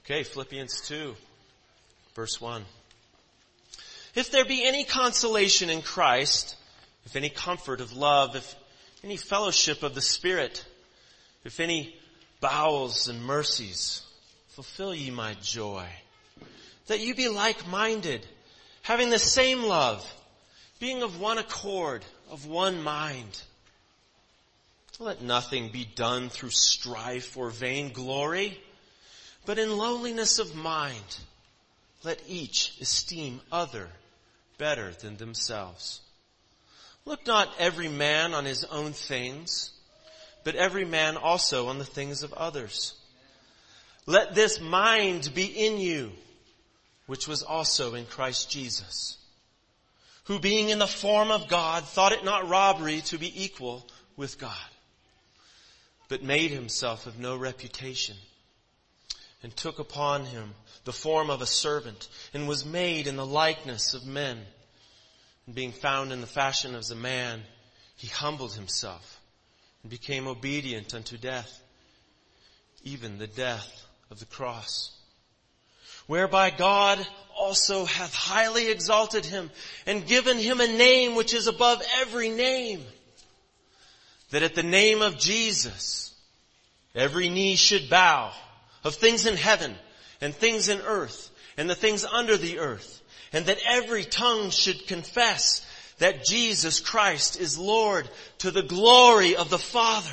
Okay, Philippians 2, verse 1. If there be any consolation in Christ, if any comfort of love, if any fellowship of the Spirit, if any bowels and mercies, fulfill ye my joy, that you be like-minded, having the same love, being of one accord, of one mind. Let nothing be done through strife or vainglory, but in lowliness of mind, let each esteem other better than themselves. Look not every man on his own things, but every man also on the things of others. Let this mind be in you, which was also in Christ Jesus, who being in the form of God, thought it not robbery to be equal with God, but made himself of no reputation, and took upon him the form of a servant, and was made in the likeness of men. And being found in the fashion as a man, he humbled himself, and became obedient unto death, even the death of the cross. Whereby God also hath highly exalted him, and given him a name which is above every name, that at the name of Jesus every knee should bow, of things in heaven and things in earth and the things under the earth, and that every tongue should confess that Jesus Christ is Lord, to the glory of the Father.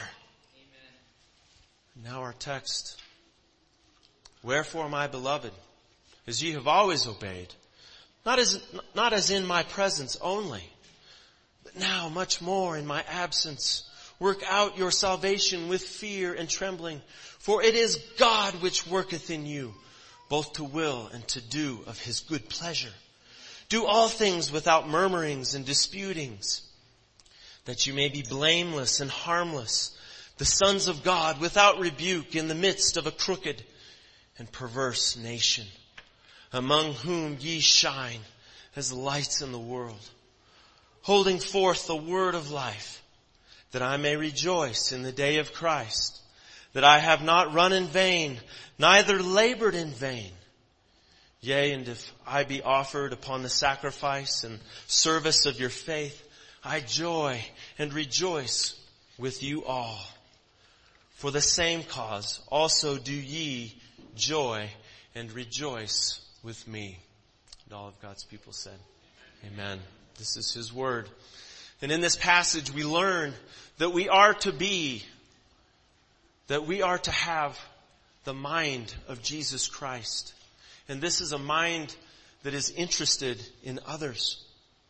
Amen. Now our text. Wherefore, my beloved, as ye have always obeyed, not as in my presence only, but now much more in my absence, work out your salvation with fear and trembling, for it is God which worketh in you, both to will and to do of his good pleasure. Do all things without murmurings and disputings, that you may be blameless and harmless, the sons of God without rebuke, in the midst of a crooked and perverse nation, among whom ye shine as lights in the world, holding forth the word of life, that I may rejoice in the day of Christ, that I have not run in vain, neither labored in vain. Yea, and if I be offered upon the sacrifice and service of your faith, I joy and rejoice with you all. For the same cause also do ye joy and rejoice with me. And all of God's people said, Amen. This is his word. And in this passage we learn that we are to have the mind of Jesus Christ. And this is a mind that is interested in others.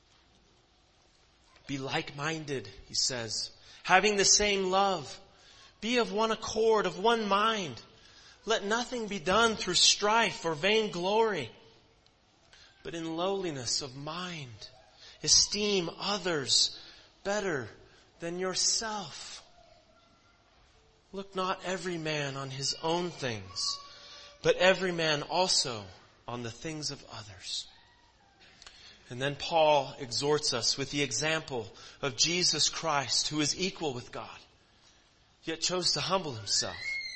Be like-minded, he says, having the same love. Be of one accord, of one mind. Let nothing be done through strife or vainglory, but in lowliness of mind. Esteem others better than yourself. Look not every man on his own things, but every man also on the things of others. And then Paul exhorts us with the example of Jesus Christ, who is equal with God, yet chose to humble himself.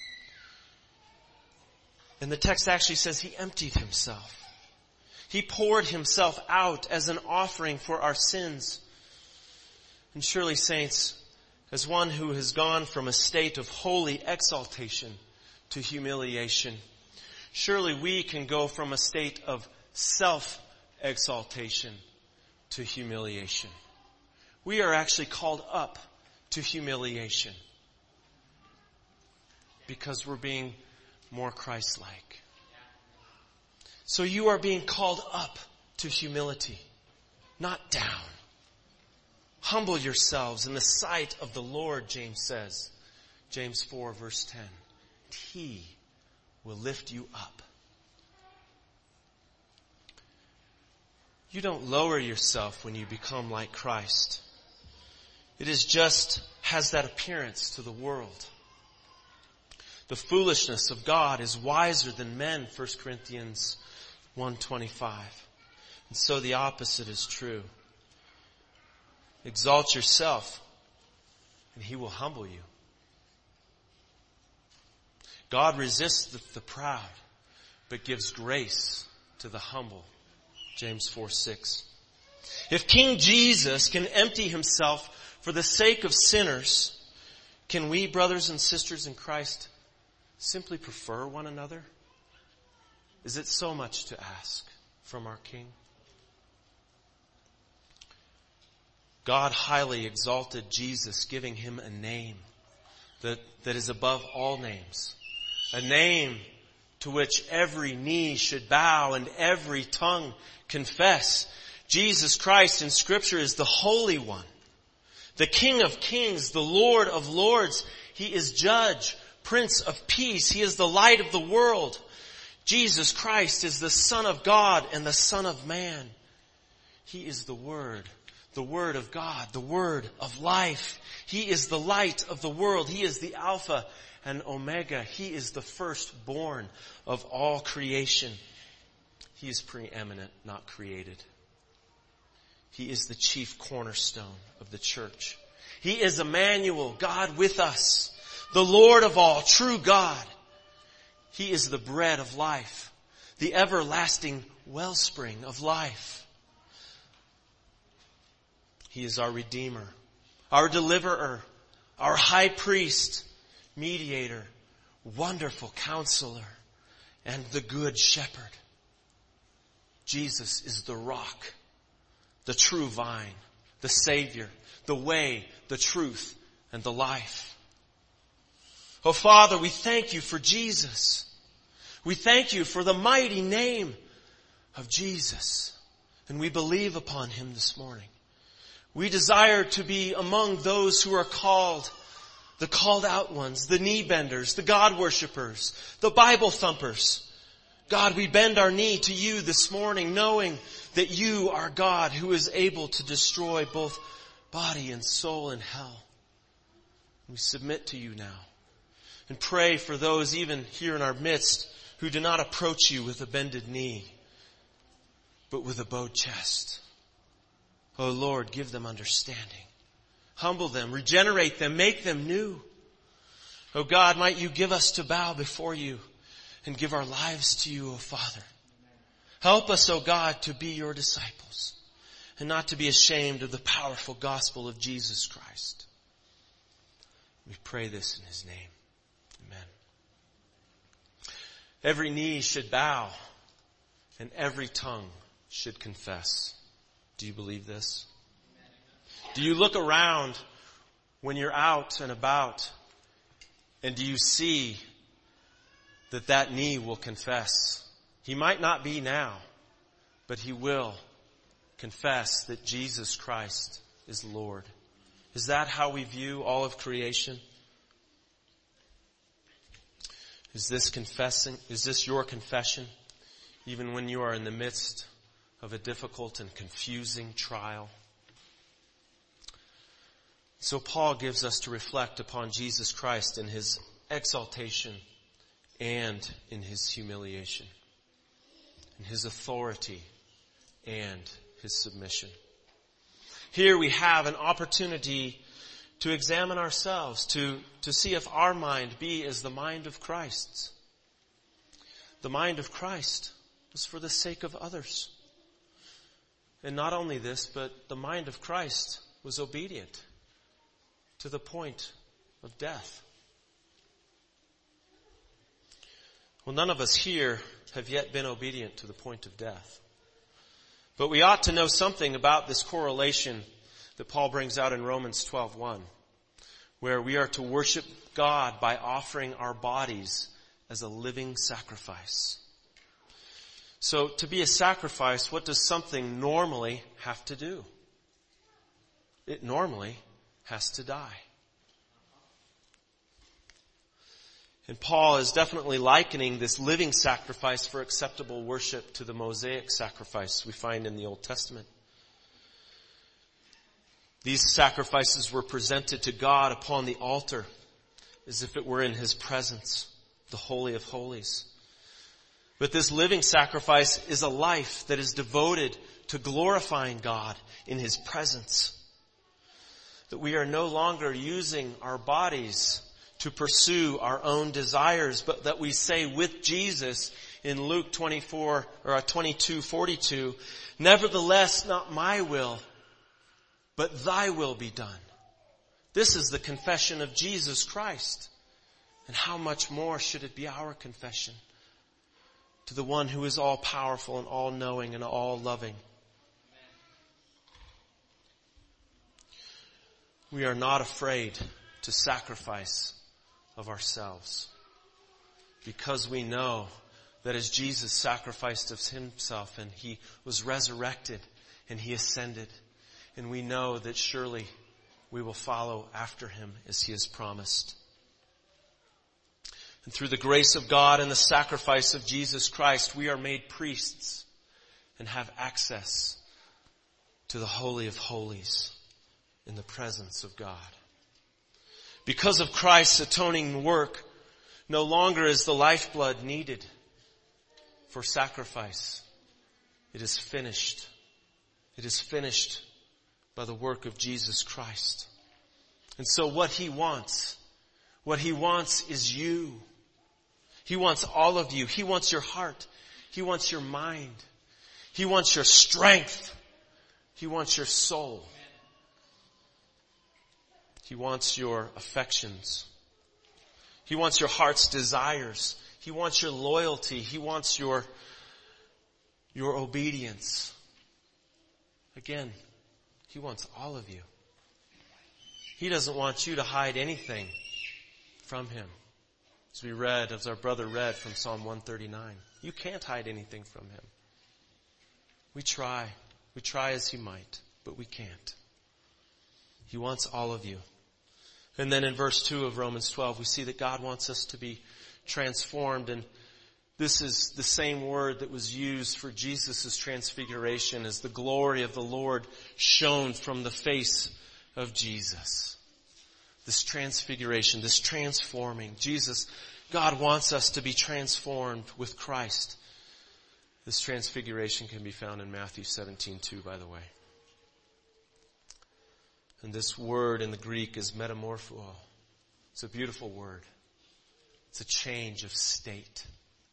And the text actually says he emptied himself. He poured himself out as an offering for our sins. And surely, saints, as one who has gone from a state of holy exaltation to humiliation, surely we can go from a state of self-exaltation to humiliation. We are actually called up to humiliation because we're being more Christ-like. So you are being called up to humility, not down. Humble yourselves in the sight of the Lord, James says. James 4, verse 10. And he will lift you up. You don't lower yourself when you become like Christ. It is just has that appearance to the world. The foolishness of God is wiser than men, 1 Corinthians 1:25. And so the opposite is true. Exalt yourself, and he will humble you. God resists the proud, but gives grace to the humble. James 4:6. If King Jesus can empty himself for the sake of sinners, can we, brothers and sisters in Christ, simply prefer one another? Is it so much to ask from our King? God highly exalted Jesus, giving him a name that is above all names. A name to which every knee should bow and every tongue confess. Jesus Christ in Scripture is the Holy One, the King of Kings, the Lord of Lords. He is Judge, Prince of Peace. He is the light of the world. Jesus Christ is the Son of God and the Son of Man. He is the Word of God, the Word of life. He is the light of the world. He is the Alpha and Omega. He is the firstborn of all creation. He is preeminent, not created. He is the chief cornerstone of the church. He is Emmanuel, God with us, the Lord of all, true God. He is the bread of life, the everlasting wellspring of life. He is our Redeemer, our Deliverer, our High Priest, Mediator, Wonderful Counselor, and the Good Shepherd. Jesus is the rock, the true vine, the Savior, the way, the truth, and the life. Oh, Father, we thank you for Jesus. We thank you for the mighty name of Jesus. And we believe upon him this morning. We desire to be among those who are called, the called out ones, the knee benders, the God worshipers, the Bible thumpers. God, we bend our knee to you this morning, knowing that you are God who is able to destroy both body and soul in hell. We submit to you now and pray for those even here in our midst who do not approach you with a bended knee, but with a bowed chest. Oh Lord, give them understanding. Humble them, regenerate them, make them new. Oh God, might you give us to bow before you and give our lives to you, oh Father. Help us, oh God, to be your disciples and not to be ashamed of the powerful gospel of Jesus Christ. We pray this in his name. Amen. Every knee should bow and every tongue should confess. Do you believe this? Do you look around when you're out and about and do you see that knee will confess? He might not be now, but he will confess that Jesus Christ is Lord. Is that how we view all of creation? Is this your confession, even when you are in the midst of a difficult and confusing trial? So Paul gives us to reflect upon Jesus Christ in his exaltation and in his humiliation, in his authority and his submission. Here we have an opportunity to examine ourselves, to see if our mind be as the mind of Christ's. The mind of Christ was for the sake of others. And not only this, but the mind of Christ was obedient to the point of death. Well, none of us here have yet been obedient to the point of death. But we ought to know something about this correlation that Paul brings out in Romans 12:1, where we are to worship God by offering our bodies as a living sacrifice. So to be a sacrifice, what does something normally have to do? It normally has to die. And Paul is definitely likening this living sacrifice for acceptable worship to the Mosaic sacrifice we find in the Old Testament. These sacrifices were presented to God upon the altar as if it were in his presence, the Holy of Holies. But this living sacrifice is a life that is devoted to glorifying God in his presence. That we are no longer using our bodies to pursue our own desires, but that we say with Jesus in Luke 22:42, nevertheless, not my will, but thy will be done. This is the confession of Jesus Christ. And how much more should it be our confession to the one who is all powerful and all knowing and all loving? We are not afraid to sacrifice of ourselves, because we know that as Jesus sacrificed of himself and he was resurrected and he ascended, and we know that surely we will follow after him as he has promised. And through the grace of God and the sacrifice of Jesus Christ, we are made priests and have access to the Holy of Holies in the presence of God. Because of Christ's atoning work, no longer is the lifeblood needed for sacrifice. It is finished. It is finished by the work of Jesus Christ. And so what he wants is you. He wants all of you. He wants your heart. He wants your mind. He wants your strength. He wants your soul. He wants your affections. He wants your heart's desires. He wants your loyalty. He wants your obedience. Again, he wants all of you. He doesn't want you to hide anything from him. As our brother read from Psalm 139. You can't hide anything from him. We try as he might, but we can't. He wants all of you. And then in verse 2 of Romans 12, we see that God wants us to be transformed. And this is the same word that was used for Jesus' transfiguration, as the glory of the Lord shone from the face of Jesus. This transfiguration, this transforming. God wants us to be transformed with Christ. This transfiguration can be found in Matthew 17:2, by the way. And this word in the Greek is metamorpho. It's a beautiful word. It's a change of state.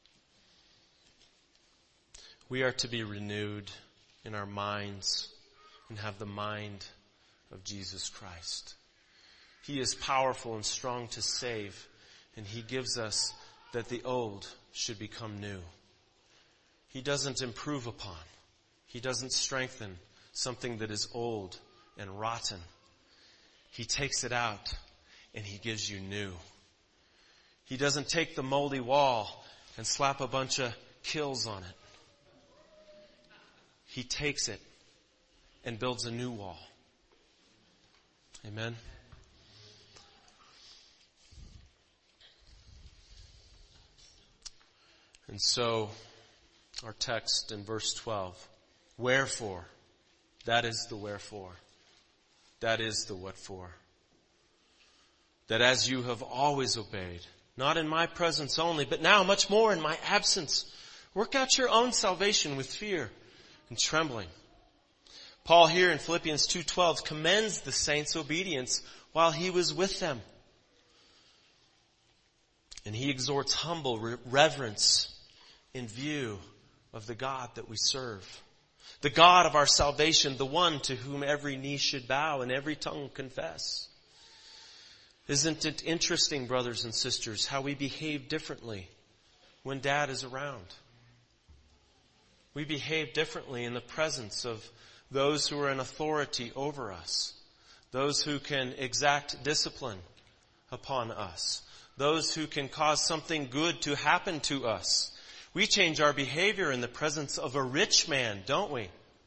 We are to be renewed in our minds and have the mind of Jesus Christ. He is powerful and strong to save, and he gives us that the old should become new. He doesn't improve upon. He doesn't strengthen something that is old and rotten. He takes it out and he gives you new. He doesn't take the moldy wall and slap a bunch of kills on it. He takes it and builds a new wall. Amen. And so, our text in verse 12. Wherefore, that is the wherefore. That is the what for. That as you have always obeyed, not in my presence only, but now much more in my absence, work out your own salvation with fear and trembling. Paul here in Philippians 2:12 commends the saints' obedience while he was with them. And he exhorts humble reverence in view of the God that we serve. The God of our salvation, the one to whom every knee should bow and every tongue confess. Isn't it interesting, brothers and sisters, how we behave differently when Dad is around? We behave differently in the presence of those who are in authority over us, those who can exact discipline upon us, those who can cause something good to happen to us. We change our behavior in the presence of a rich man, don't we?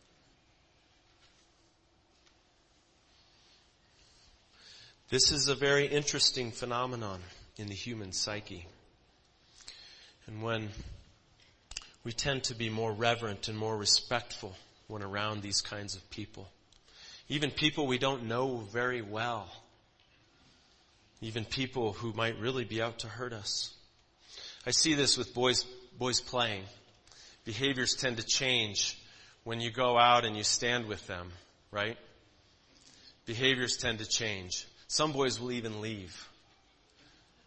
This is a very interesting phenomenon in the human psyche. And when we tend to be more reverent and more respectful when around these kinds of people, even people we don't know very well, even people who might really be out to hurt us. I see this with boys playing. Behaviors tend to change when you go out and you stand with them, right? Behaviors tend to change. Some boys will even leave.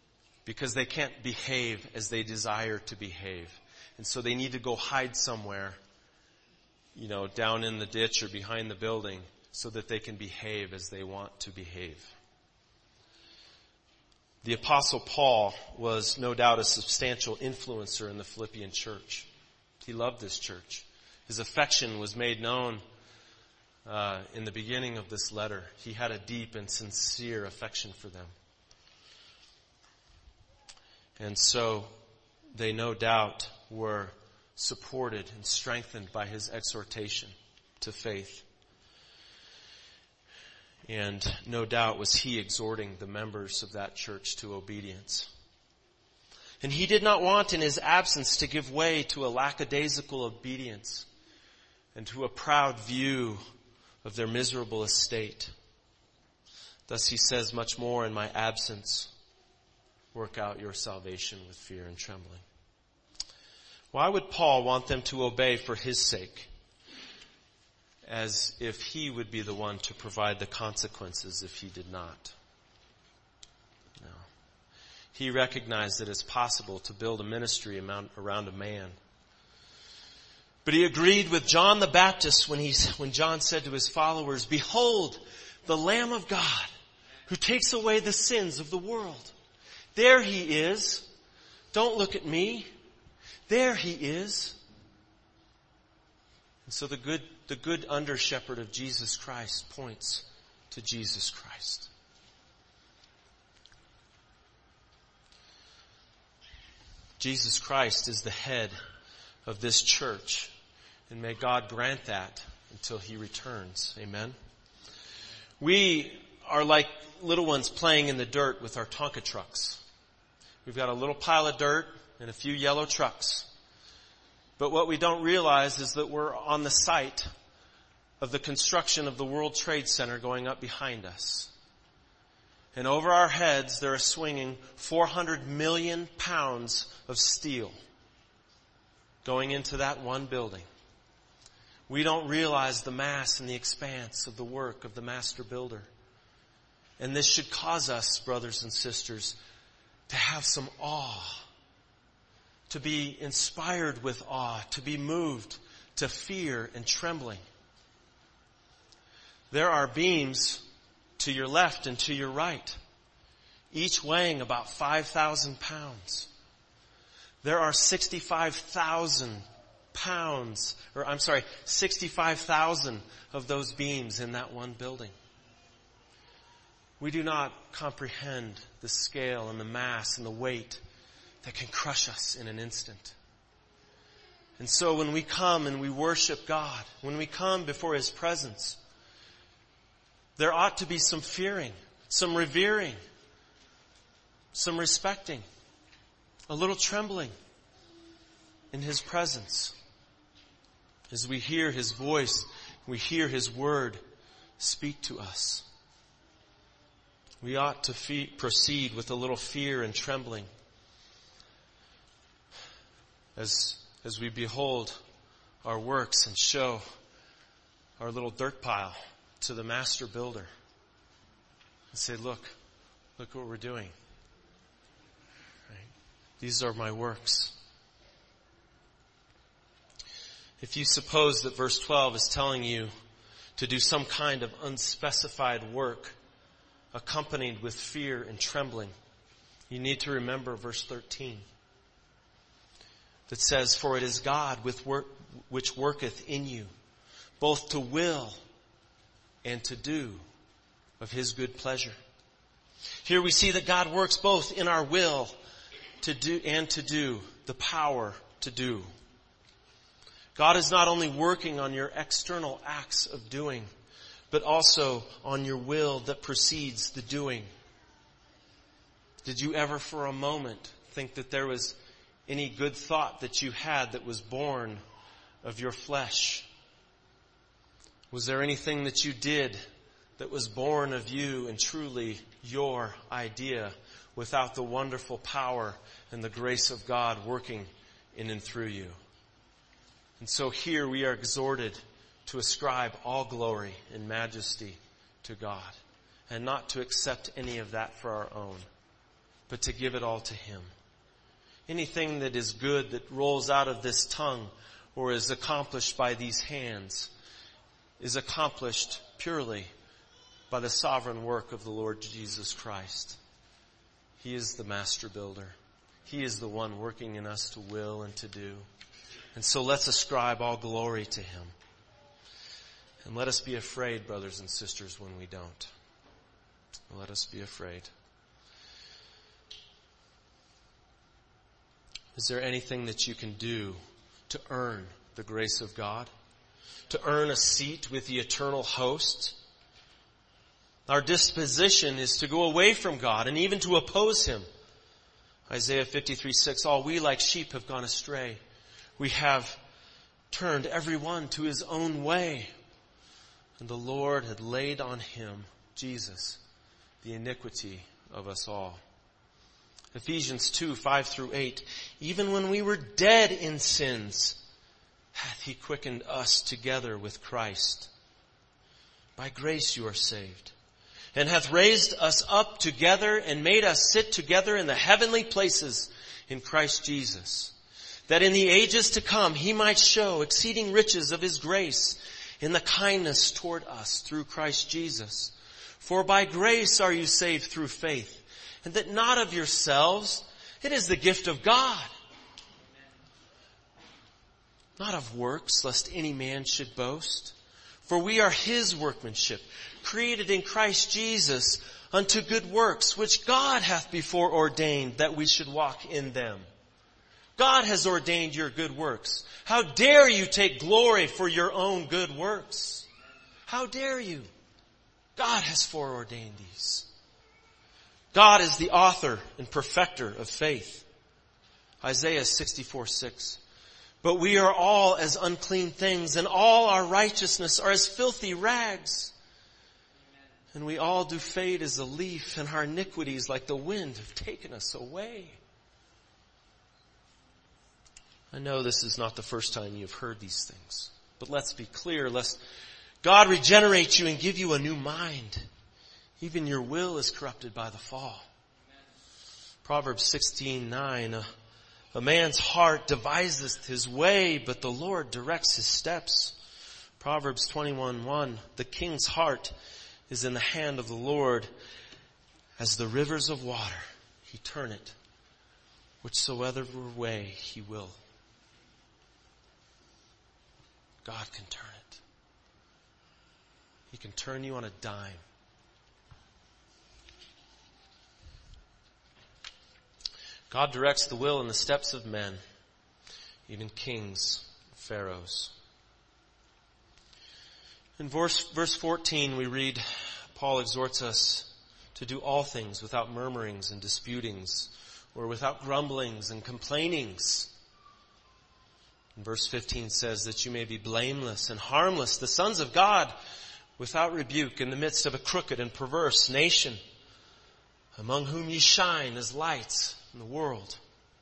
because they can't behave as they desire to behave. And so they need to go hide somewhere, down in the ditch or behind the building so that they can behave as they want to behave. The Apostle Paul was no doubt a substantial influencer in the Philippian church. He loved this church. His affection was made known in the beginning of this letter. He had a deep and sincere affection for them. And so they no doubt were supported and strengthened by his exhortation to faith. And no doubt was he exhorting the members of that church to obedience. And he did not want in his absence to give way to a lackadaisical obedience and to a proud view of their miserable estate. Thus he says, much more in my absence, work out your salvation with fear and trembling. Why would Paul want them to obey for his sake, as if he would be the one to provide the consequences if he did not? No. He recognized that it's possible to build a ministry around a man. But he agreed with John the Baptist when John said to his followers, "Behold, the Lamb of God who takes away the sins of the world. There he is. Don't look at me. There he is." And so the good under shepherd of Jesus Christ points to Jesus Christ. Jesus Christ is the head of this church, and may God grant that until he returns. Amen. We are like little ones playing in the dirt with our Tonka trucks. We've got a little pile of dirt and a few yellow trucks. But what we don't realize is that we're on the site of the construction of the World Trade Center going up behind us. And over our heads there are swinging 400 million pounds of steel going into that one building. We don't realize the mass and the expanse of the work of the master builder. And this should cause us, brothers and sisters, to have some awe, to be inspired with awe, to be moved to fear and trembling. There are beams to your left and to your right, each weighing about 5,000 pounds. There are 65,000 of those beams in that one building. We do not comprehend the scale and the mass and the weight that can crush us in an instant. And so when we come and we worship God, when we come before his presence, there ought to be some fearing, some revering, some respecting, a little trembling in his presence. As we hear his voice, we hear his word speak to us. We ought to proceed with a little fear and trembling as we behold our works and show our little dirt pile to the master builder and say, look what we're doing. Right? These are my works. If you suppose that verse 12 is telling you to do some kind of unspecified work accompanied with fear and trembling, you need to remember verse 13 that says, "For it is God which worketh in you, both to will and to do of his good pleasure." Here we see that God works both in our will to do and to do, the power to do. God is not only working on your external acts of doing, but also on your will that precedes the doing. Did you ever for a moment think that there was any good thought that you had that was born of your flesh? Was there anything that you did that was born of you and truly your idea without the wonderful power and the grace of God working in and through you? And so here we are exhorted to ascribe all glory and majesty to God and not to accept any of that for our own. but to give it all to Him. Anything that is good that rolls out of this tongue or is accomplished by these hands is accomplished purely by the sovereign work of the Lord Jesus Christ. He is the master builder. He is the one working in us to will and to do. And so let's ascribe all glory to Him. And let us be afraid, brothers and sisters, when we don't. Let us be afraid. Is there anything that you can do to earn the grace of God? To earn a seat with the eternal host? Our disposition is to go away from God and even to oppose Him. Isaiah 53:6, all we like sheep have gone astray. We have turned every one to his own way. And the Lord had laid on Him, Jesus, the iniquity of us all. Ephesians 2:5-8, even when we were dead in sins, hath He quickened us together with Christ. By grace you are saved, and hath raised us up together and made us sit together in the heavenly places in Christ Jesus, that in the ages to come He might show exceeding riches of His grace in the kindness toward us through Christ Jesus. For by grace are you saved through faith, and that not of yourselves, it is the gift of God. Not of works, lest any man should boast. For we are His workmanship, created in Christ Jesus unto good works, which God hath before ordained that we should walk in them. God has ordained your good works. How dare you take glory for your own good works? How dare you? God has foreordained these. God is the author and perfecter of faith. Isaiah 64:6. But we are all as unclean things, and all our righteousness are as filthy rags. And we all do fade as a leaf, and our iniquities like the wind have taken us away. I know this is not the first time you've heard these things, but let's be clear, lest God regenerate you and give you a new mind. Even your will is corrupted by the fall. Proverbs 16:9, a man's heart deviseth his way, but the Lord directs his steps. Proverbs 21:1, the king's heart is in the hand of the Lord, as the rivers of water. He turn it whichsoever way He will. God can turn it. He can turn you on a dime. God directs the will and the steps of men, even kings, pharaohs. In verse 14 we read, Paul exhorts us to do all things without murmurings and disputings, or without grumblings and complainings. And verse 15 says that you may be blameless and harmless, the sons of God, without rebuke, in the midst of a crooked and perverse nation, among whom ye shine as lights in the world.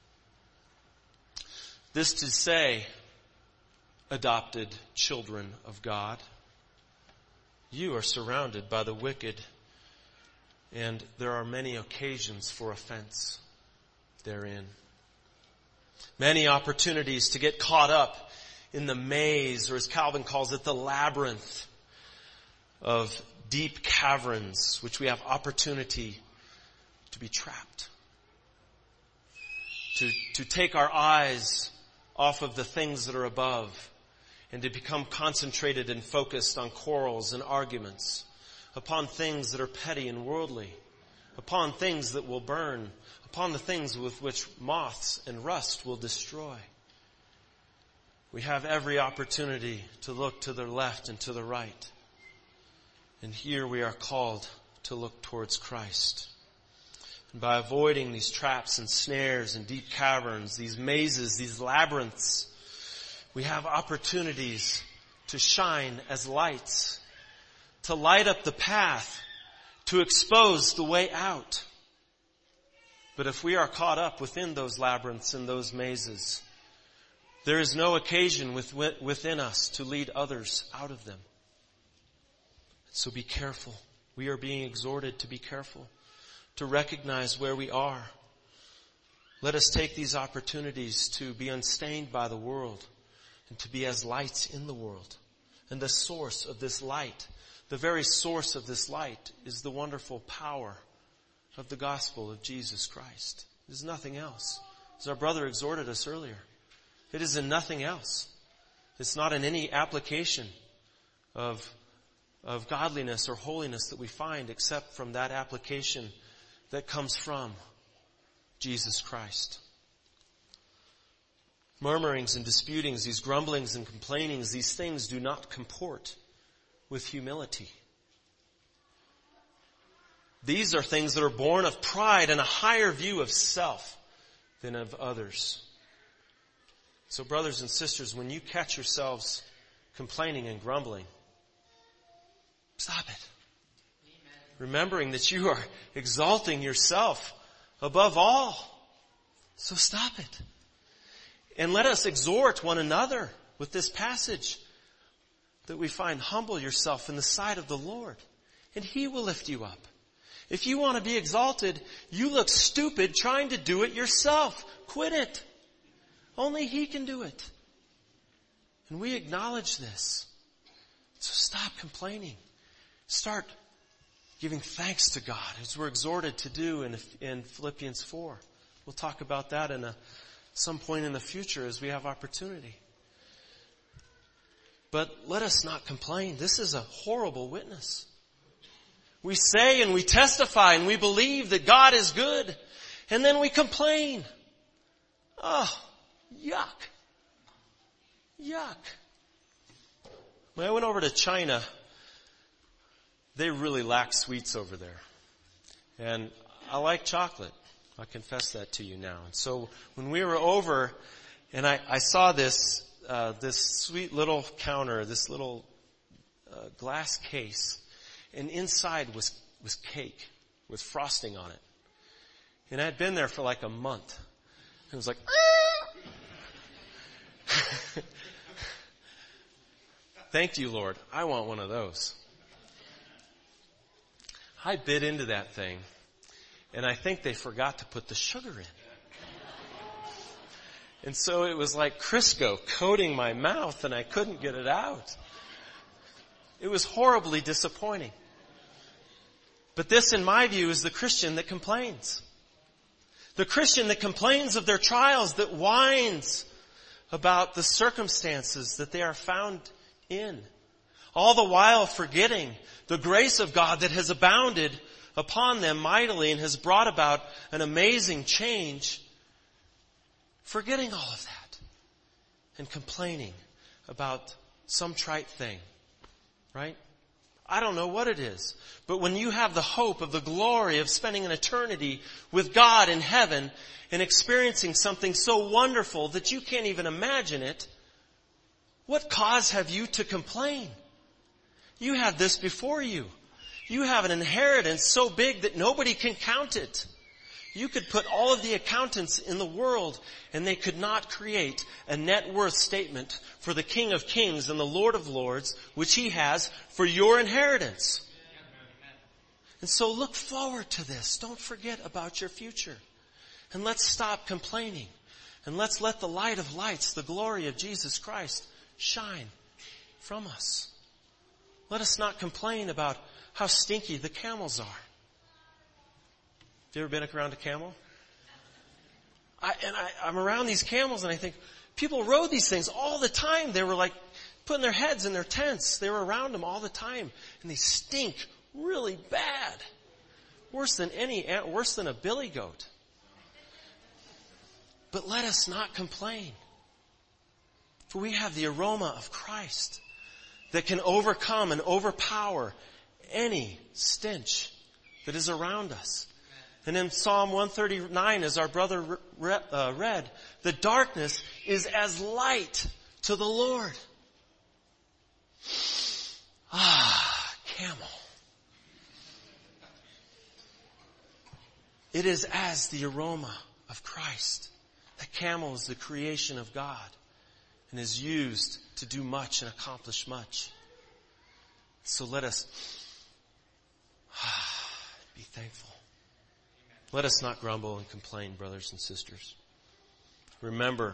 This to say, adopted children of God, you are surrounded by the wicked, and there are many occasions for offense therein. Many opportunities to get caught up in the maze, or as Calvin calls it, the labyrinth of deep caverns, which we have opportunity to be trapped. To take our eyes off of the things that are above, and to become concentrated and focused on quarrels and arguments, upon things that are petty and worldly, upon things that will burn, upon the things with which moths and rust will destroy. We have every opportunity to look to the left and to the right. And here we are called to look towards Christ. And by avoiding these traps and snares and deep caverns, these mazes, these labyrinths, we have opportunities to shine as lights, to light up the path, to expose the way out. But if we are caught up within those labyrinths and those mazes, there is no occasion within us to lead others out of them. So be careful. We are being exhorted to be careful, to recognize where we are, Let us take these opportunities to be unstained by the world and to be as lights in the world. And the source of this light, the very source of this light, is the wonderful power of the gospel of Jesus Christ. It is nothing else. As our brother exhorted us earlier, it is in nothing else. It's not in any application of godliness or holiness that we find except from that application that comes from Jesus Christ. Murmurings and disputings, these grumblings and complainings, these things do not comport with humility. These are things that are born of pride and a higher view of self than of others. So brothers and sisters, when you catch yourselves complaining and grumbling, stop it. Amen. Remembering that you are exalting yourself above all. So stop it. And let us exhort one another with this passage that we find. Humble yourself in the sight of the Lord, and He will lift you up. If you want to be exalted, you look stupid trying to do it yourself. Quit it. Only He can do it. And we acknowledge this. So stop complaining. Start giving thanks to God, as we're exhorted to do in Philippians 4. We'll talk about that in some point in the future as we have opportunity. But let us not complain. This is a horrible witness. We say and we testify and we believe that God is good, and then we complain. Oh, yuck. Yuck. When I went over to China, they really lack sweets over there. And I like chocolate. I confess that to you now. And so when we were over and I saw this sweet little counter, this little glass case, and inside was cake with frosting on it. And I had been there for like a month. It was like, thank you, Lord. I want one of those. I bit into that thing, and I think they forgot to put the sugar in. And so it was like Crisco coating my mouth, and I couldn't get it out. It was horribly disappointing. But this, in my view, is the Christian that complains. The Christian that complains of their trials, that whines about the circumstances that they are found in. All the while forgetting the grace of God that has abounded upon them mightily and has brought about an amazing change. Forgetting all of that and complaining about some trite thing, right? I don't know what it is, but when you have the hope of the glory of spending an eternity with God in heaven and experiencing something so wonderful that you can't even imagine it, what cause have you to complain? You have this before you. You have an inheritance so big that nobody can count it. You could put all of the accountants in the world and they could not create a net worth statement for the King of Kings and the Lord of Lords, which He has for your inheritance. And so look forward to this. Don't forget about your future. And let's stop complaining. And let's let the light of lights, the glory of Jesus Christ, shine from us. Let us not complain about how stinky the camels are. Have you ever been around a camel? I'm around these camels and I think, people rode these things all the time. They were like putting their heads in their tents. They were around them all the time. And they stink really bad. Worse than a billy goat. But let us not complain. For we have the aroma of Christ that can overcome and overpower any stench that is around us. And in Psalm 139, as our brother read, the darkness is as light to the Lord. Camel. It is as the aroma of Christ. The camel is the creation of God and is used to do much and accomplish much. So let us be thankful. Let us not grumble and complain, brothers and sisters. Remember,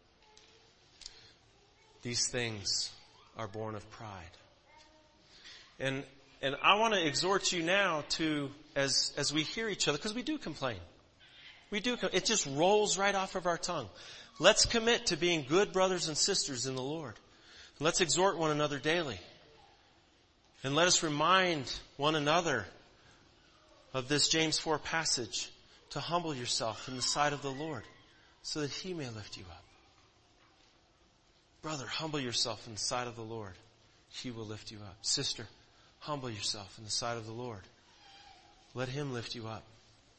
these things are born of pride. And I want to exhort you now to, as we hear each other, because we do complain. It just rolls right off of our tongue. Let's commit to being good brothers and sisters in the Lord. Let's exhort one another daily. And let us remind one another of this James 4 passage, to humble yourself in the sight of the Lord so that He may lift you up. Brother, humble yourself in the sight of the Lord. He will lift you up. Sister, humble yourself in the sight of the Lord. Let Him lift you up.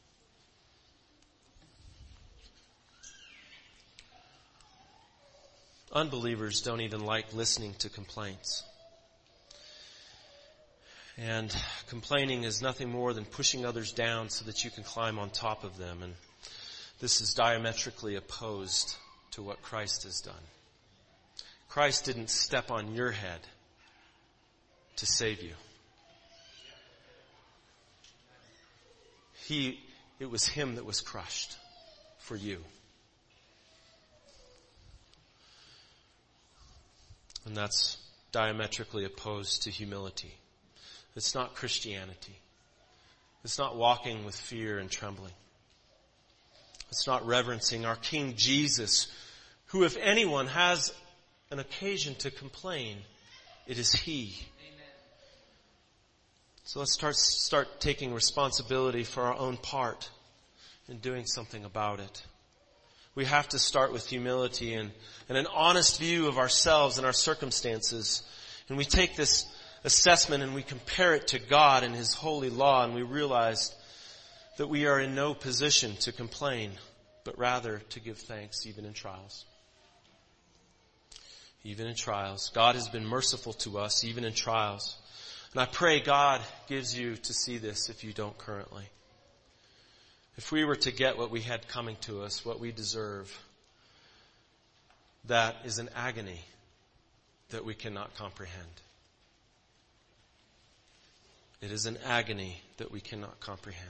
Unbelievers don't even like listening to complaints. And complaining is nothing more than pushing others down so that you can climb on top of them. And this is diametrically opposed to what Christ has done. Christ didn't step on your head to save you. It was Him that was crushed for you. And that's diametrically opposed to humility. It's not Christianity. It's not walking with fear and trembling. It's not reverencing our King Jesus, who, if anyone has an occasion to complain, it is He. Amen. So let's start taking responsibility for our own part and doing something about it. We have to start with humility and an honest view of ourselves and our circumstances. And we take this assessment and we compare it to God and His holy law, and we realize that we are in no position to complain, but rather to give thanks even in trials. Even in trials. God has been merciful to us even in trials. And I pray God gives you to see this if you don't currently. If we were to get what we had coming to us, what we deserve, that is an agony that we cannot comprehend. It is an agony that we cannot comprehend.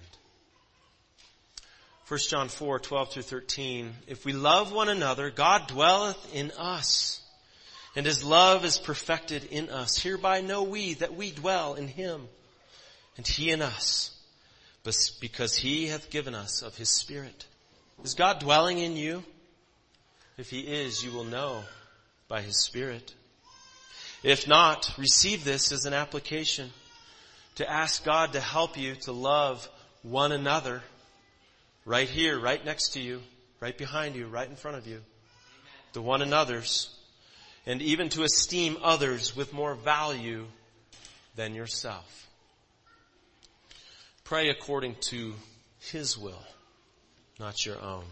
1 John 4, 12 through 13. If we love one another, God dwelleth in us, and His love is perfected in us. Hereby know we that we dwell in Him, and He in us, but because He hath given us of His Spirit. Is God dwelling in you? If He is, you will know by His Spirit. If not, receive this as an application to ask God to help you to love one another right here, right next to you, right behind you, right in front of you. The one another's, and even to esteem others with more value than yourself. Pray according to His will, not your own.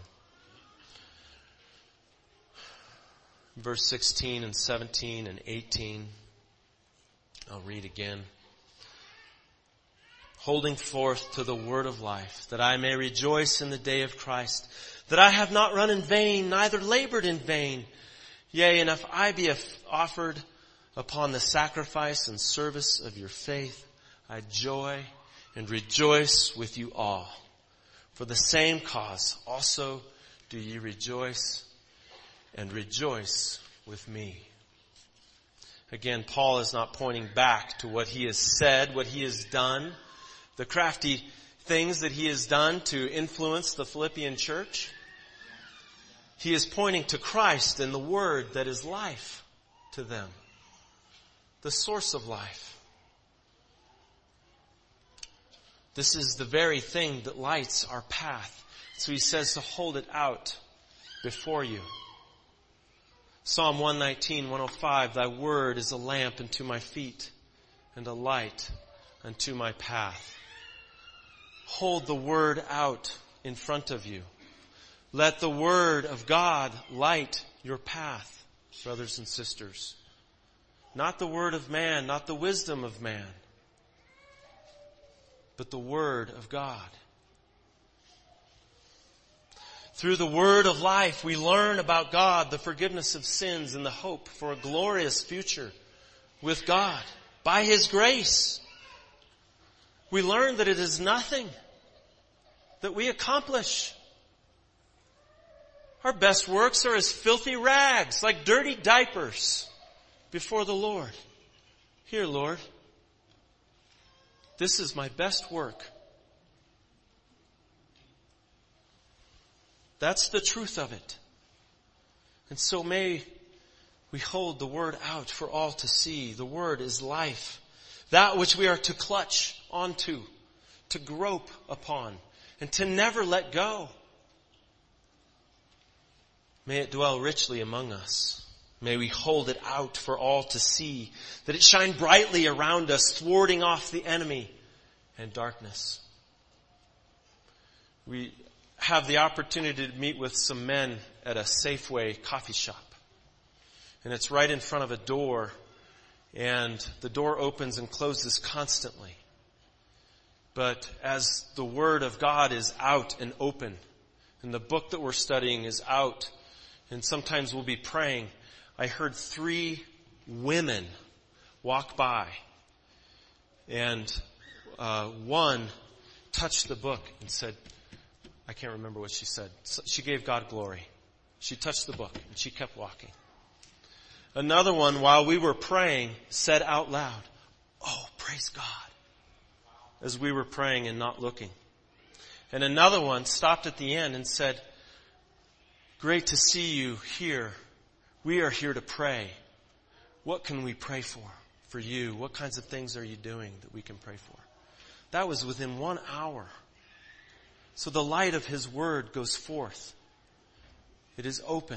Verse 16 and 17 and 18. I'll read again. Holding forth to the word of life, that I may rejoice in the day of Christ, that I have not run in vain, neither labored in vain. Yea, and if I be offered upon the sacrifice and service of your faith, I joy and rejoice with you all. For the same cause also do ye rejoice and rejoice with me. Again, Paul is not pointing back to what he has said, what he has done, the crafty things that he has done to influence the Philippian church. He is pointing to Christ and the Word that is life to them, the source of life. This is the very thing that lights our path. So he says to hold it out before you. Psalm 119, 105, Thy word is a lamp unto my feet and a light unto my path. Hold the word out in front of you. Let the word of God light your path, brothers and sisters. Not the word of man, not the wisdom of man, but the word of God. Through the word of life, we learn about God, the forgiveness of sins, and the hope for a glorious future with God. By His grace, we learn that it is nothing that we accomplish. Our best works are as filthy rags, like dirty diapers before the Lord. Here, Lord, this is my best work. That's the truth of it. And so may we hold the Word out for all to see. The Word is life. That which we are to clutch onto, to grope upon, and to never let go. May it dwell richly among us. May we hold it out for all to see, that it shine brightly around us, thwarting off the enemy and darkness. We have the opportunity to meet with some men at a Safeway coffee shop. And it's right in front of a door, and the door opens and closes constantly. But as the Word of God is out and open, and the book that we're studying is out, and sometimes we'll be praying, I heard 3 women walk by, and one touched the book and said, I can't remember what she said. She gave God glory. She touched the book and she kept walking. Another one, while we were praying, said out loud, "Oh, praise God," as we were praying and not looking. And another one stopped at the end and said, "Great to see you here. We are here to pray. What can we pray for you? What kinds of things are you doing that we can pray for?" That was within 1 hour. So the light of His Word goes forth. It is open.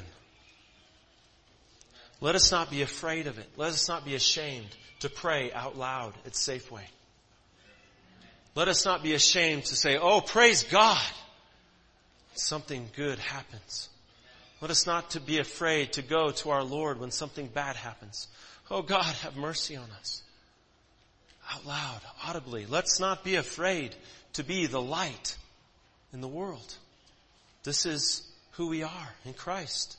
Let us not be afraid of it. Let us not be ashamed to pray out loud at Safeway. Let us not be ashamed to say, "Oh, praise God." Something good happens. Let us not to be afraid to go to our Lord when something bad happens. "Oh God, have mercy on us." Out loud, audibly. Let's not be afraid to be the light in the world. This is who we are in Christ.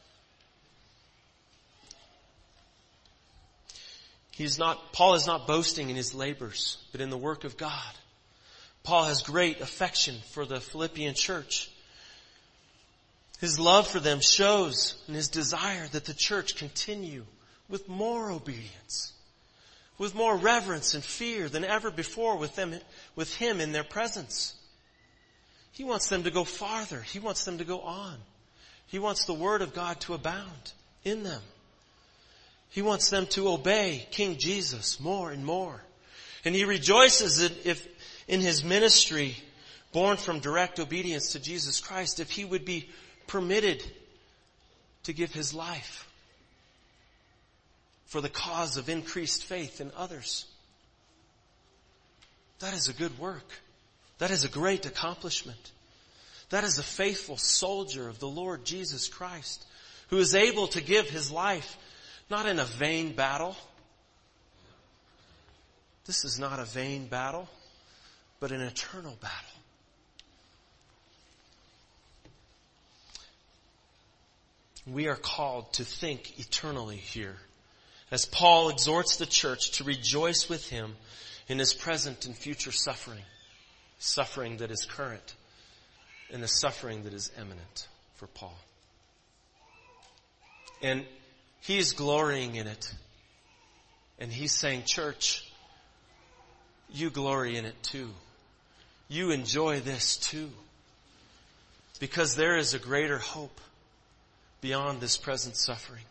Paul is not boasting in his labors, but in the work of God. Paul has great affection for the Philippian church. His love for them shows in his desire that the church continue with more obedience, with more reverence and fear than ever before with him in their presence. He wants them to go farther. He wants them to go on. He wants the Word of God to abound in them. He wants them to obey King Jesus more and more. And he rejoices if in his ministry, born from direct obedience to Jesus Christ, if he would be permitted to give his life for the cause of increased faith in others. That is a good work. That is a great accomplishment. That is a faithful soldier of the Lord Jesus Christ, who is able to give his life not in a vain battle. This is not a vain battle, but an eternal battle. We are called to think eternally here, as Paul exhorts the church to rejoice with him in his present and future suffering that is current, and the suffering that is imminent for Paul. And he's glorying in it. And he's saying, church, you glory in it too. You enjoy this too. Because there is a greater hope beyond this present suffering.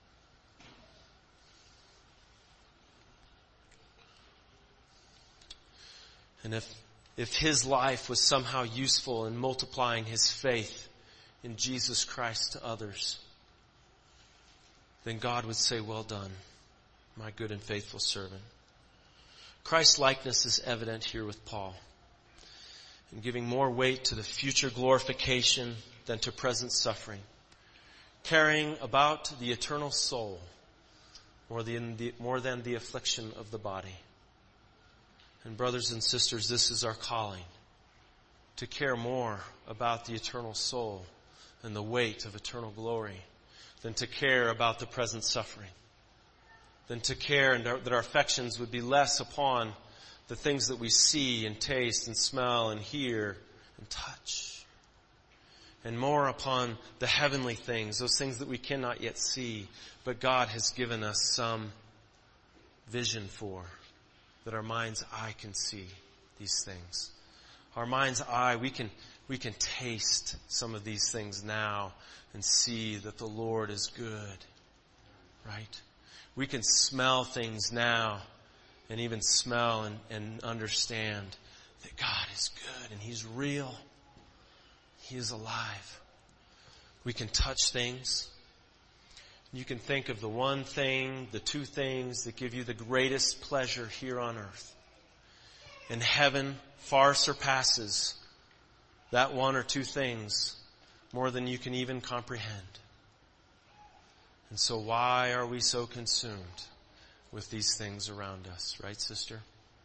And if his life was somehow useful in multiplying his faith in Jesus Christ to others, then God would say, "Well done, my good and faithful servant." Christ's likeness is evident here with Paul, in giving more weight to the future glorification than to present suffering, caring about the eternal soul more than the affliction of the body. And brothers and sisters, this is our calling, to care more about the eternal soul and the weight of eternal glory than to care about the present suffering, than to care that our affections would be less upon the things that we see and taste and smell and hear and touch. And more upon the heavenly things, those things that we cannot yet see, but God has given us some vision for, that our mind's eye can see these things. Our mind's eye, we can taste some of these things now and see that the Lord is good, right? We can smell things now and even smell and understand that God is good and He's real. He is alive. We can touch things. You can think of the one thing, the two things that give you the greatest pleasure here on earth. And heaven far surpasses that one or two things more than you can even comprehend. And so why are we so consumed with these things around us, right, sister?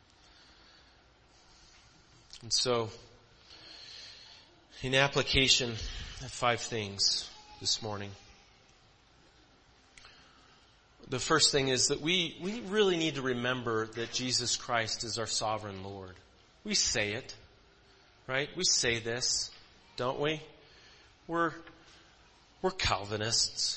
And so, in application, I have 5 things this morning. The first thing is that we really need to remember that Jesus Christ is our sovereign Lord. We say it, right? We say this, don't we? We're Calvinists.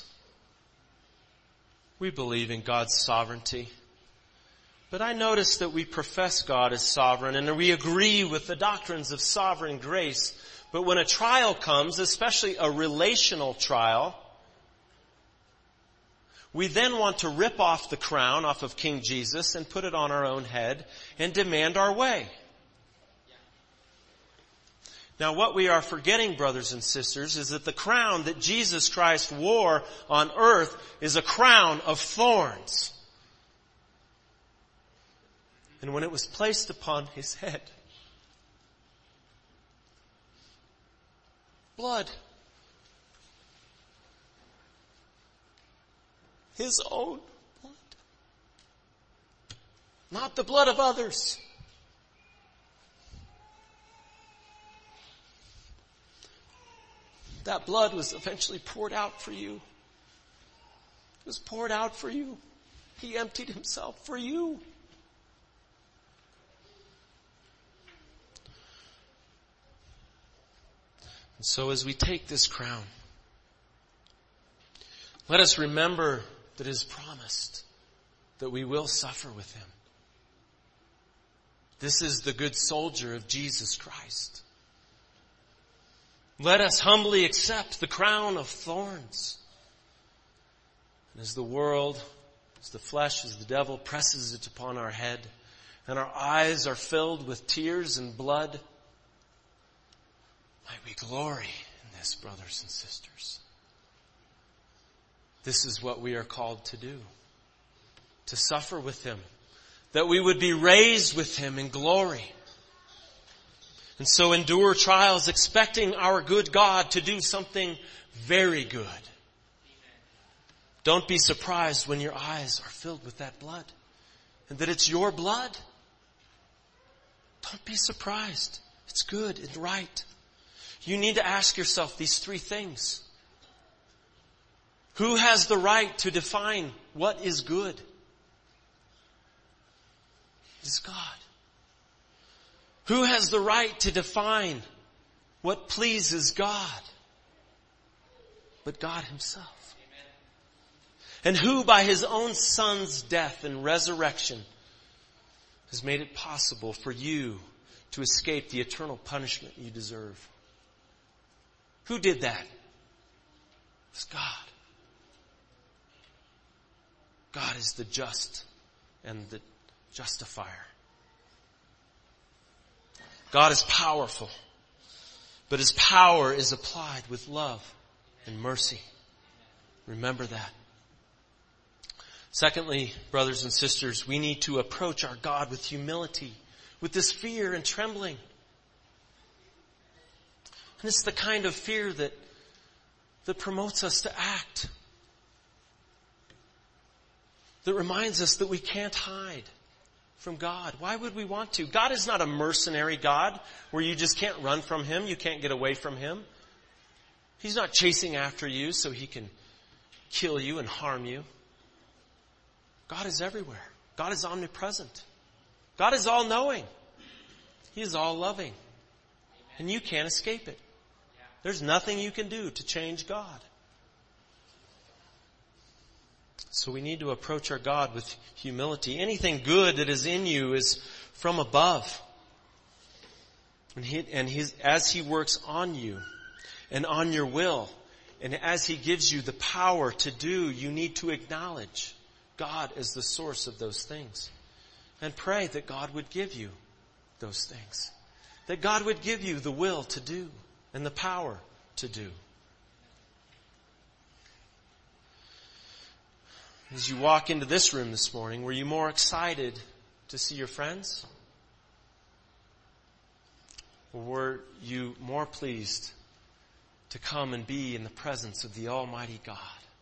We believe in God's sovereignty. But I notice that we profess God as sovereign and we agree with the doctrines of sovereign grace. But when a trial comes, especially a relational trial, we then want to rip off the crown off of King Jesus and put it on our own head and demand our way. Now what we are forgetting, brothers and sisters, is that the crown that Jesus Christ wore on earth is a crown of thorns. And when it was placed upon His head, blood, His own blood, not the blood of others. That blood was eventually poured out for you. It was poured out for you. He emptied Himself for you. And so as we take this crown, let us remember that it is promised that we will suffer with Him. This is the good soldier of Jesus Christ. Let us humbly accept the crown of thorns. And as the world, as the flesh, as the devil presses it upon our head, and our eyes are filled with tears and blood, might we glory in this, brothers and sisters. This is what we are called to do. To suffer with Him. That we would be raised with Him in glory. And so endure trials expecting our good God to do something very good. Don't be surprised when your eyes are filled with that blood. And that it's your blood. Don't be surprised. It's good and right. You need to ask yourself these 3 things. Who has the right to define what is good? It is God. Who has the right to define what pleases God? But God Himself. And who by His own Son's death and resurrection has made it possible for you to escape the eternal punishment you deserve? Who did that? It's God. God is the just and the justifier. God is powerful, but His power is applied with love and mercy. Remember that. Secondly, brothers and sisters, we need to approach our God with humility, with this fear and trembling. And it's the kind of fear that promotes us to act. That reminds us that we can't hide from God. Why would we want to? God is not a mercenary God where you just can't run from Him. You can't get away from Him. He's not chasing after you so He can kill you and harm you. God is everywhere. God is omnipresent. God is all-knowing. He is all-loving. And you can't escape it. There's nothing you can do to change God. So we need to approach our God with humility. Anything good that is in you is from above. And as He works on you and on your will, and as He gives you the power to do, you need to acknowledge God as the source of those things. And pray that God would give you those things. That God would give you the will to do and the power to do. As you walk into this room this morning, were you more excited to see your friends? Or were you more pleased to come and be in the presence of the Almighty God?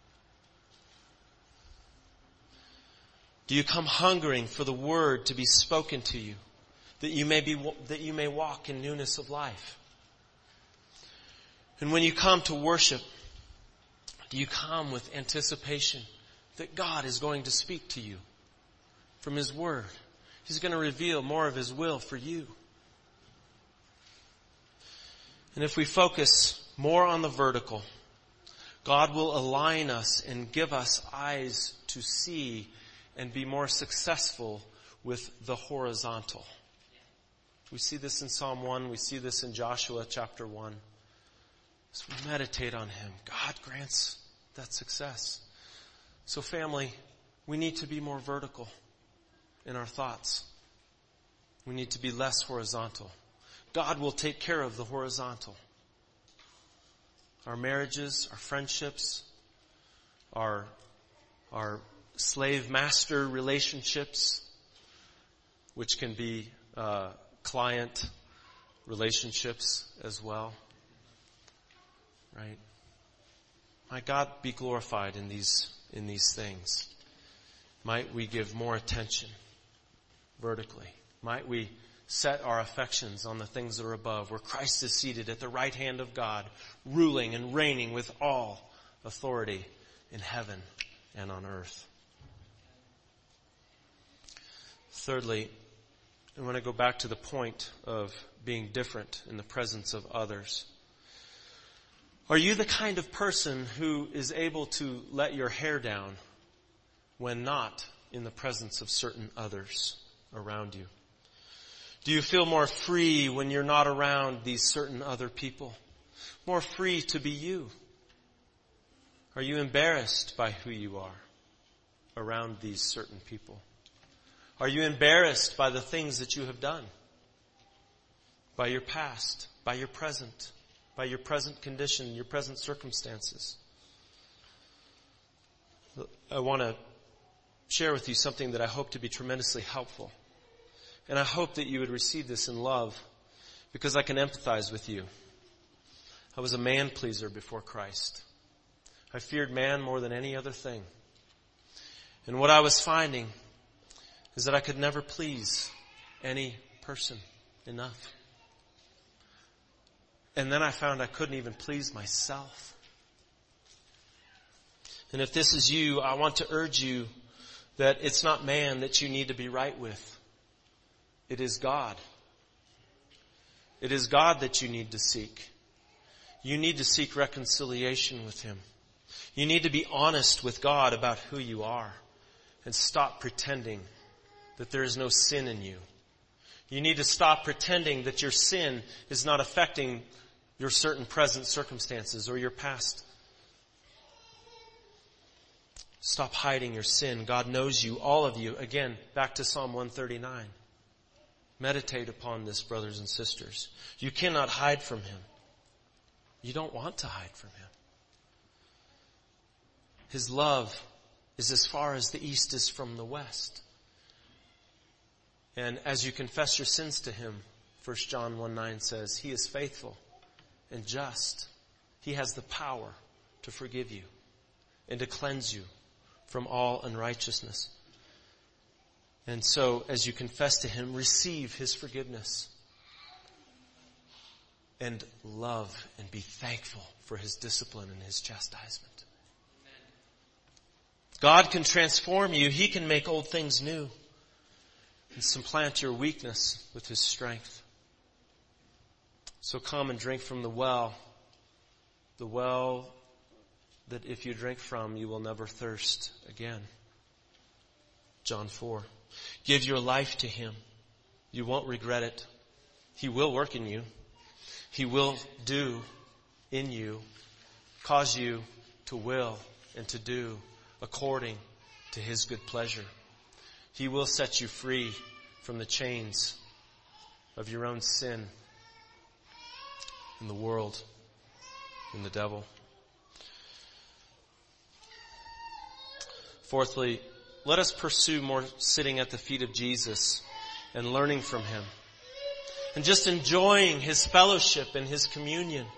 Do you come hungering for the word to be spoken to you, that you may walk in newness of life? And when you come to worship, do you come with anticipation that God is going to speak to you from His word? He's going to reveal more of His will for you. And if we focus more on the vertical, God will align us and give us eyes to see and be more successful with the horizontal. We see this in Psalm 1. We see this in Joshua chapter 1. As we meditate on Him, God grants that success. So family, we need to be more vertical in our thoughts. We need to be less horizontal. God will take care of the horizontal. Our marriages, our friendships, our slave-master relationships, which can be client relationships as well. Right? Might God be glorified in these things. Might we give more attention vertically. Might we set our affections on the things that are above, where Christ is seated at the right hand of God, ruling and reigning with all authority in heaven and on earth. Thirdly, I want to go back to the point of being different in the presence of others. Are you the kind of person who is able to let your hair down when not in the presence of certain others around you? Do you feel more free when you're not around these certain other people? More free to be you? Are you embarrassed by who you are around these certain people? Are you embarrassed by the things that you have done? By your past, by your present condition, your present circumstances? I want to share with you something that I hope to be tremendously helpful. And I hope that you would receive this in love, because I can empathize with you. I was a man pleaser before Christ. I feared man more than any other thing. And what I was finding is that I could never please any person enough. And then I found I couldn't even please myself. And if this is you, I want to urge you that it's not man that you need to be right with. It is God. It is God that you need to seek. You need to seek reconciliation with Him. You need to be honest with God about who you are and stop pretending that there is no sin in you. You need to stop pretending that your sin is not affecting your certain present circumstances or your past. Stop hiding your sin. God knows you, all of you. Again, back to Psalm 139. Meditate upon this, brothers and sisters. You cannot hide from Him. You don't want to hide from Him. His love is as far as the east is from the west. And as you confess your sins to Him, 1 John 1:9 says, He is faithful and just. He has the power to forgive you and to cleanse you from all unrighteousness. And so, as you confess to Him, receive His forgiveness. And love and be thankful for His discipline and His chastisement. God can transform you. He can make old things new. And supplant your weakness with His strength. So come and drink from the well that if you drink from, you will never thirst again. John 4. Give your life to Him. You won't regret it. He will work in you. He will do in you, cause you to will and to do according to His good pleasure. He will set you free from the chains of your own sin and the world and the devil. Fourthly, let us pursue more sitting at the feet of Jesus and learning from Him and just enjoying His fellowship and His communion.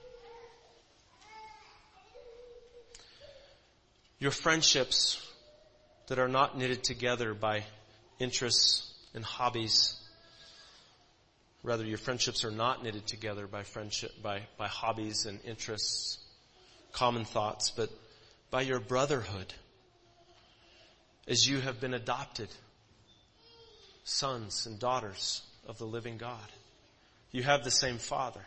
Your friendships that are not knitted together by interests and hobbies. Rather, your friendships are not knitted together by by hobbies and interests, common thoughts, but by your brotherhood. As you have been adopted sons and daughters of the living God. You have the same Father.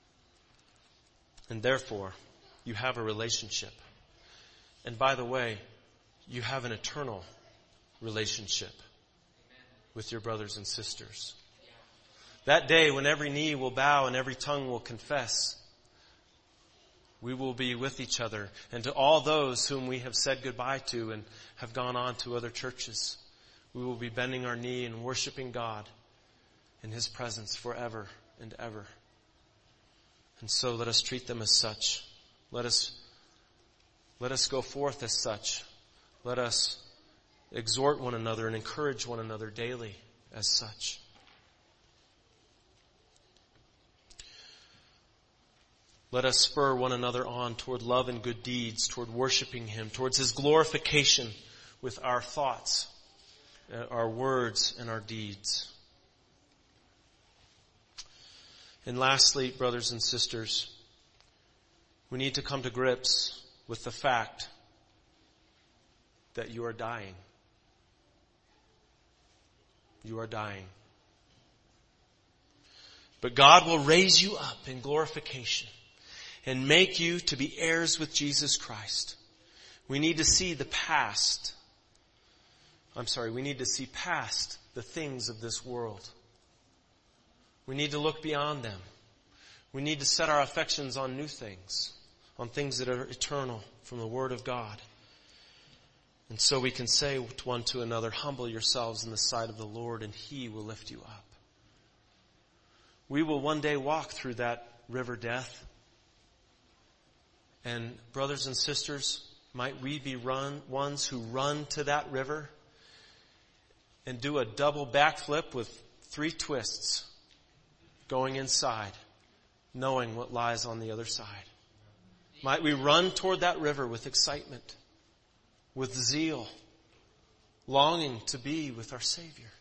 And therefore, you have a relationship. And by the way, you have an eternal relationship with your brothers and sisters. That day when every knee will bow and every tongue will confess, we will be with each other. And to all those whom we have said goodbye to and have gone on to other churches, we will be bending our knee and worshiping God in His presence forever and ever. And so let us treat them as such. Let us go forth as such. Let us exhort one another and encourage one another daily as such. Let us spur one another on toward love and good deeds, toward worshiping Him, towards His glorification with our thoughts, our words, and our deeds. And lastly, brothers and sisters, we need to come to grips with the fact that you are dying. You are dying. But God will raise you up in glorification and make you to be heirs with Jesus Christ. We need to see past the things of this world. We need to look beyond them. We need to set our affections on new things, on things that are eternal from the Word of God. And so we can say one to another, humble yourselves in the sight of the Lord and He will lift you up. We will one day walk through that river death. And brothers and sisters, might we be ones who run to that river and do a double backflip with 3 twists going inside, knowing what lies on the other side. Might we run toward that river with excitement, with zeal, longing to be with our Savior.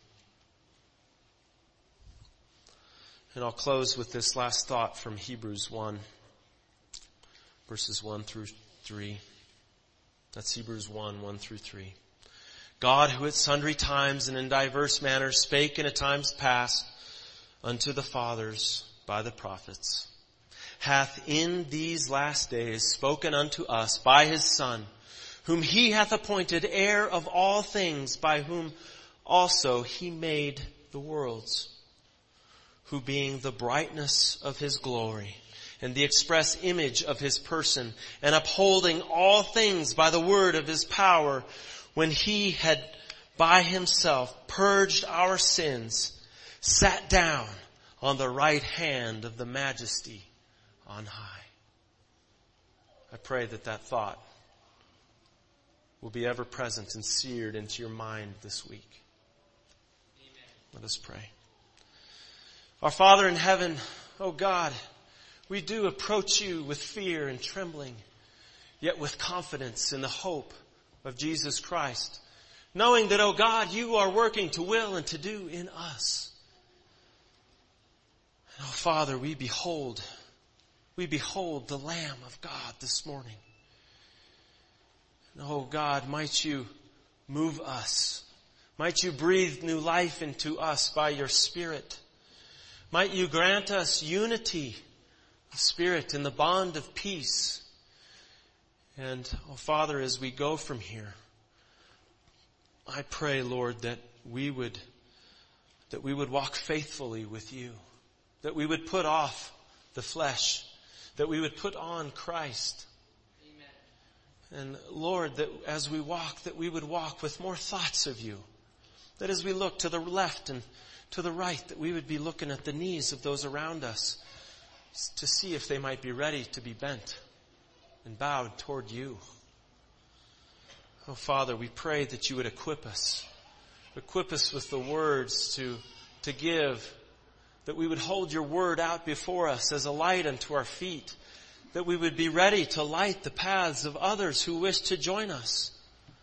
And I'll close with this last thought from Hebrews 1. Verses 1 through 3. That's Hebrews 1 through 3. God, who at sundry times and in diverse manners spake in times past unto the fathers by the prophets, hath in these last days spoken unto us by His Son, whom He hath appointed heir of all things, by whom also He made the worlds, who being the brightness of His glory, and the express image of His person, and upholding all things by the word of His power, when He had by Himself purged our sins, sat down on the right hand of the Majesty on high. I pray that thought will be ever present and seared into your mind this week. Amen. Let us pray. Our Father in heaven, oh God, we do approach You with fear and trembling, yet with confidence in the hope of Jesus Christ, knowing that, oh God, You are working to will and to do in us. And oh Father, we behold the Lamb of God this morning. And oh God, might You move us. Might You breathe new life into us by Your Spirit. Might you grant us unity of spirit in the bond of peace. And, oh Father, as we go from here, I pray, Lord, that we would walk faithfully with you, that we would put off the flesh, that we would put on Christ. Amen. And Lord, that as we walk, that we would walk with more thoughts of you, that as we look to the left and to the right, that we would be looking at the knees of those around us to see if they might be ready to be bent and bowed toward you. Oh Father, we pray that you would equip us with the words to give, that we would hold your word out before us as a light unto our feet, that we would be ready to light the paths of others who wish to join us.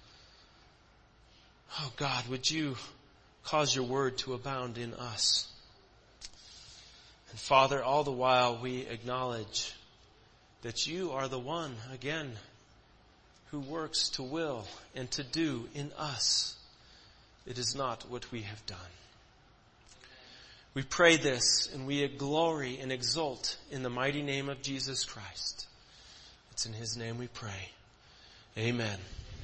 Oh God, would you cause your word to abound in us? And Father, all the while we acknowledge that you are the one, again, who works to will and to do in us. It is not what we have done. We pray this and we glory and exult in the mighty name of Jesus Christ. It's in his name we pray. Amen.